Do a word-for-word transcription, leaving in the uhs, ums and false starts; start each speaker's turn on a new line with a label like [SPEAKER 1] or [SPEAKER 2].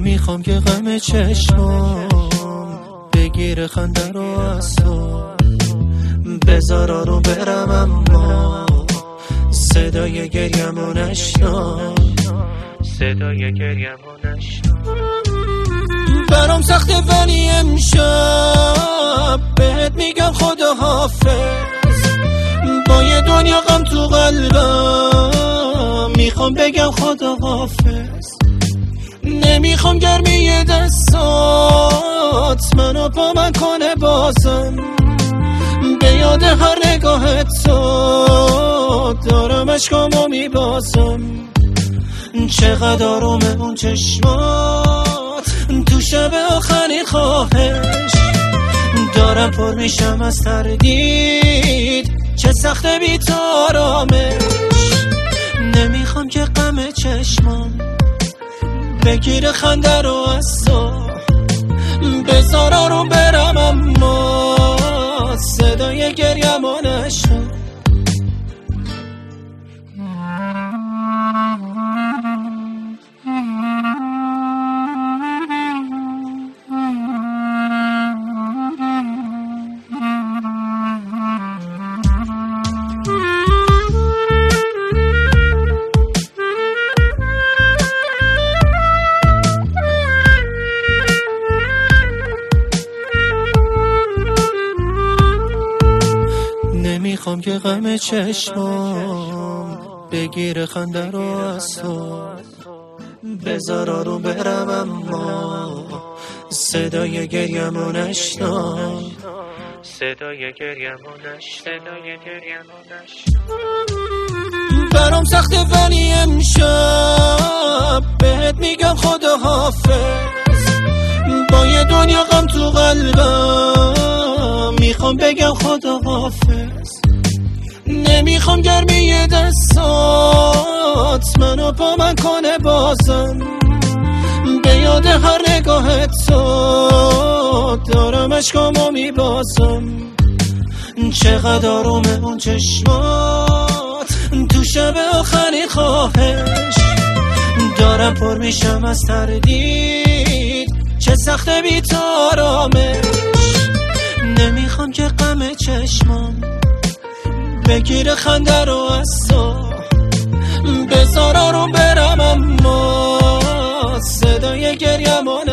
[SPEAKER 1] نمیخوام که غم چشمام بگیر خنده رو از تو، بذار رو برم اما صدای گریمو نشنا، صدای گریمو نشنا. برام سخته ولی امشب بهت میگم خدا حافظ، با یه دنیا غم تو قلبم میخوام بگم خدا حافظ. نمیخوام گرمی دستات منو با من کنه بازم، به یاد هر نگاه تو دارم اشکامو میبازم. چقدر آرومه اون چشمات تو شب آخری خواهش، دارم پر میشم از تردید چه سخته بی تو آرامش. نمیخوام که غم چشمام بگیر خنده رو از تو، بذار رو برم اما صدای گریمو نشنو. نمیخوام که غم چشمام بگیر خنده رو از تو، بذار رو برم اما صدای گریمو نشنا، صدای گریمو نشنا. برام سخته ولی امشب بهت میگم خدا حافظ، با یه دنیا غم تو قلبم میخوام بگم خدا حافظ. نمیخوام گرمی دستات منو با من کنه بازم، به یاد هر نگاه تو دارم اشکامو میبازم. چقدر آرومه اون چشمات تو شب آخری خواهش، دارم پر میشم از تردید چه سخته بی تو آرامش. نمیخوام که غم چشمام بگیر خنده رو از تو، بذار رو برم اما صدای گریمو